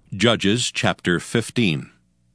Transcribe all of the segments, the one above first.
Judges chapter 15.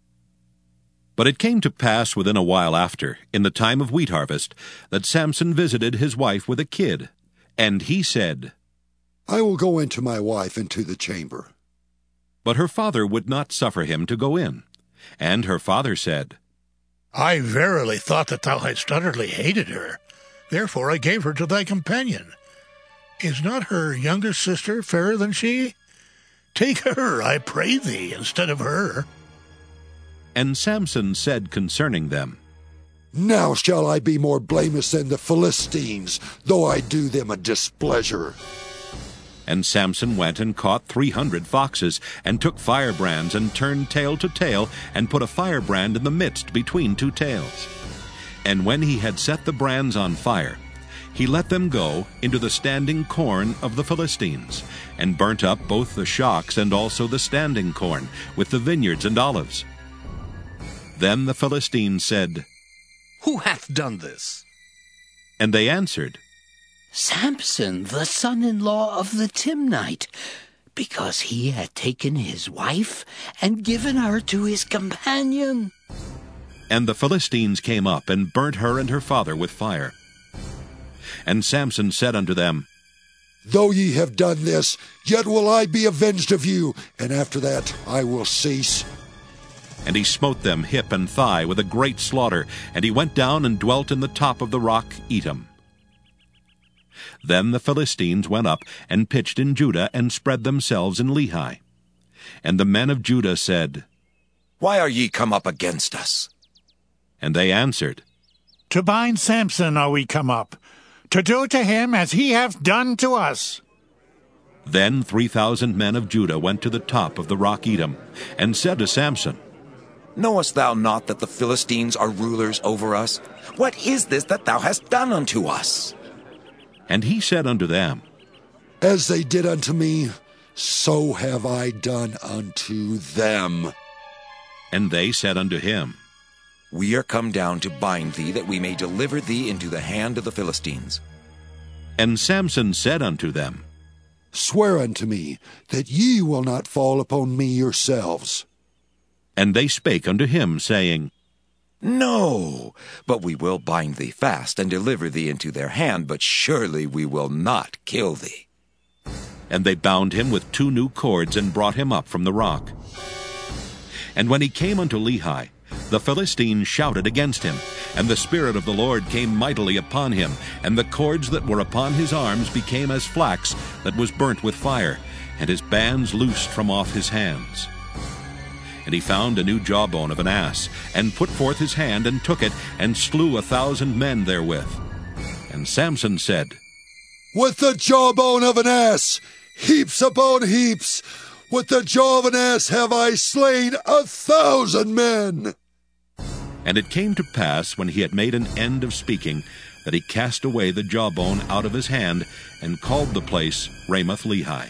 But it came to pass within a while after, in the time of wheat harvest, that Samson visited his wife with a kid. And he said, I will go into my wife into the chamber. But her father would not suffer him to go in. And her father said, I verily thought that thou hadst utterly hated her. Therefore I gave her to thy companion. Is not her younger sister fairer than she? Take her, I pray thee, instead of her. And Samson said concerning them, Now shall I be more blameless than the Philistines, though I do them a displeasure. And Samson went and caught 300 foxes, and took firebrands, and turned tail to tail, and put a firebrand in the midst between two tails. And when he had set the brands on fire, he let them go into the standing corn of the Philistines, and burnt up both the shocks and also the standing corn, with the vineyards and olives. Then the Philistines said, Who hath done this? And they answered, Samson, the son-in-law of the Timnite, because he had taken his wife and given her to his companion. And the Philistines came up and burnt her and her father with fire. And Samson said unto them, Though ye have done this, yet will I be avenged of you, and after that I will cease. And he smote them hip and thigh with a great slaughter, and he went down and dwelt in the top of the rock Etam. Then the Philistines went up and pitched in Judah, and spread themselves in Lehi. And the men of Judah said, Why are ye come up against us? And they answered, To bind Samson are we come up, to do to him as he hath done to us. Then 3,000 men of Judah went to the top of the rock Etam, and said to Samson, Knowest thou not that the Philistines are rulers over us? What is this that thou hast done unto us? And he said unto them, As they did unto me, so have I done unto them. And they said unto him, We are come down to bind thee, that we may deliver thee into the hand of the Philistines. And Samson said unto them, Swear unto me that ye will not fall upon me yourselves. And they spake unto him, saying, No, but we will bind thee fast, and deliver thee into their hand, but surely we will not kill thee. And they bound him with 2 new cords, and brought him up from the rock. And when he came unto Lehi, the Philistines shouted against him, and the Spirit of the Lord came mightily upon him, and the cords that were upon his arms became as flax that was burnt with fire, and his bands loosed from off his hands. And he found a new jawbone of an ass, and put forth his hand, and took it, and slew 1,000 men therewith. And Samson said, With the jawbone of an ass, heaps upon heaps, with the jaw of an ass have I slain 1,000 men. And it came to pass, when he had made an end of speaking, that he cast away the jawbone out of his hand, and called the place Ramoth-Lehi.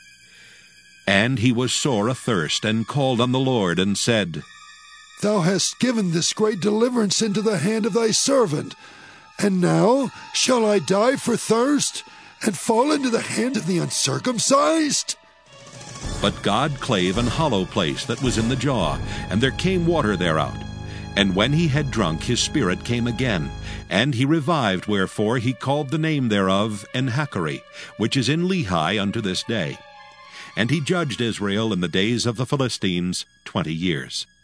And he was sore athirst, and called on the Lord, and said, Thou hast given this great deliverance into the hand of thy servant, and now shall I die for thirst, and fall into the hand of the uncircumcised? But God clave an hollow place that was in the jaw, and there came water thereout. And when he had drunk, his spirit came again, and he revived, wherefore he called the name thereof Enhakkore, which is in Lehi unto this day. And he judged Israel in the days of the Philistines 20 years.